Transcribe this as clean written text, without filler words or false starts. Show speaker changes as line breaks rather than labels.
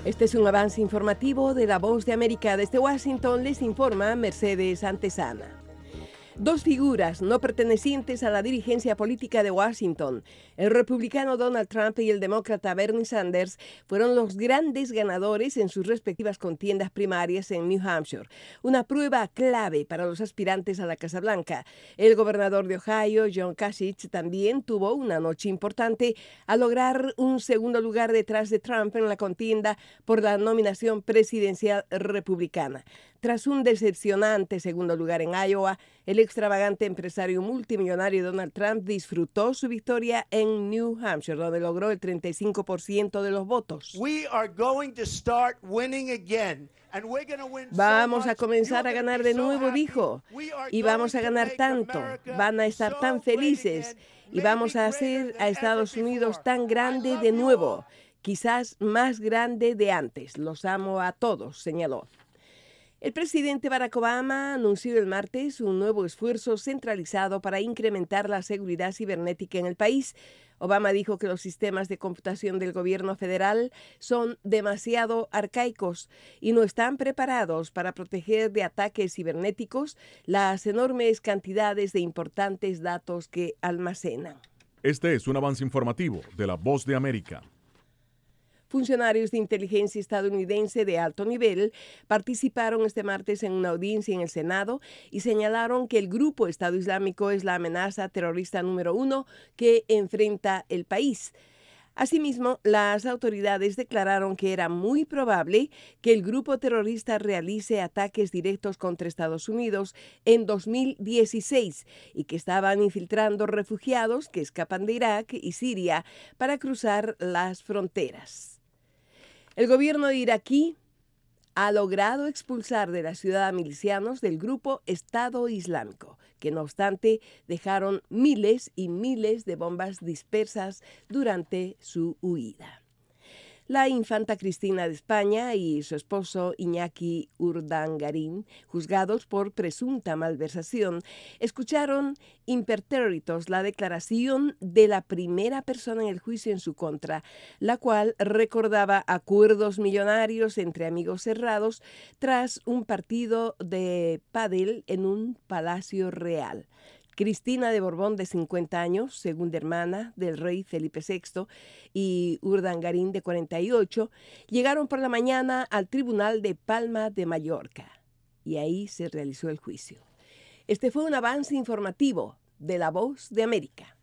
Este es un avance informativo de La Voz de América. Desde Washington les informa Mercedes Antesana. Dos figuras no pertenecientes a la dirigencia política de Washington, el republicano Donald Trump y el demócrata Bernie Sanders, fueron los grandes ganadores en sus respectivas contiendas primarias en New Hampshire, una prueba clave para los aspirantes a la Casa Blanca. El gobernador de Ohio, John Kasich, también tuvo una noche importante al lograr un segundo lugar detrás de Trump en la contienda por la nominación presidencial republicana. Tras un decepcionante segundo lugar en Iowa, el extravagante empresario multimillonario Donald Trump disfrutó su victoria en New Hampshire, donde logró el 35% de los votos. Vamos a comenzar a ganar de nuevo, dijo, y vamos a ganar tanto, van a estar tan felices, y vamos a hacer a Estados Unidos tan grande de nuevo, quizás más grande de antes. Los amo a todos, señaló. El presidente Barack Obama anunció el martes un nuevo esfuerzo centralizado para incrementar la seguridad cibernética en el país. Obama dijo que los sistemas de computación del gobierno federal son demasiado arcaicos y no están preparados para proteger de ataques cibernéticos las enormes cantidades de importantes datos que almacenan.
Este es un avance informativo de La Voz de América.
Funcionarios de inteligencia estadounidense de alto nivel participaron este martes en una audiencia en el Senado y señalaron que el grupo Estado Islámico es la amenaza terrorista número 1 que enfrenta el país. Asimismo, las autoridades declararon que era muy probable que el grupo terrorista realice ataques directos contra Estados Unidos en 2016 y que estaban infiltrando refugiados que escapan de Irak y Siria para cruzar las fronteras. El gobierno iraquí ha logrado expulsar de la ciudad a milicianos del grupo Estado Islámico, que no obstante dejaron miles y miles de bombas dispersas durante su huida. La infanta Cristina de España y su esposo Iñaki Urdangarín, juzgados por presunta malversación, escucharon impertérritos la declaración de la primera persona en el juicio en su contra, la cual recordaba acuerdos millonarios entre amigos cerrados tras un partido de pádel en un palacio real. Cristina de Borbón, de 50 años, segunda hermana del rey Felipe VI, y Urdangarín, de 48, llegaron por la mañana al Tribunal de Palma de Mallorca y ahí se realizó el juicio. Este fue un avance informativo de La Voz de América.